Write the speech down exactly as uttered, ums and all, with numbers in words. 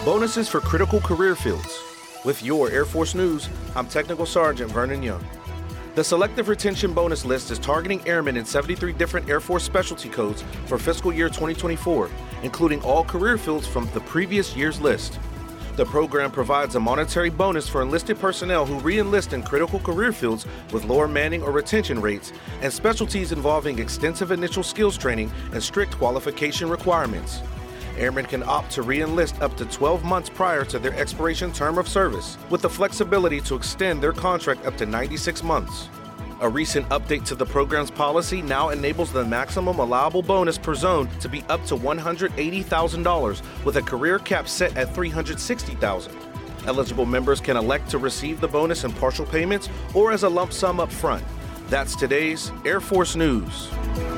Bonuses for critical career fields. With your Air Force News, I'm Technical Sergeant Vernon Young. The Selective Retention Bonus List is targeting airmen in seventy-three different Air Force specialty codes for fiscal year twenty twenty-four, including all career fields from the previous year's list. The program provides a monetary bonus for enlisted personnel who re-enlist in critical career fields with lower manning or retention rates and specialties involving extensive initial skills training and strict qualification requirements. Airmen can opt to re-enlist up to twelve months prior to their expiration term of service, with the flexibility to extend their contract up to ninety-six months. A recent update to the program's policy now enables the maximum allowable bonus per zone to be up to one hundred eighty thousand dollars, with a career cap set at three hundred sixty thousand dollars. Eligible members can elect to receive the bonus in partial payments or as a lump sum up front. That's today's Air Force News.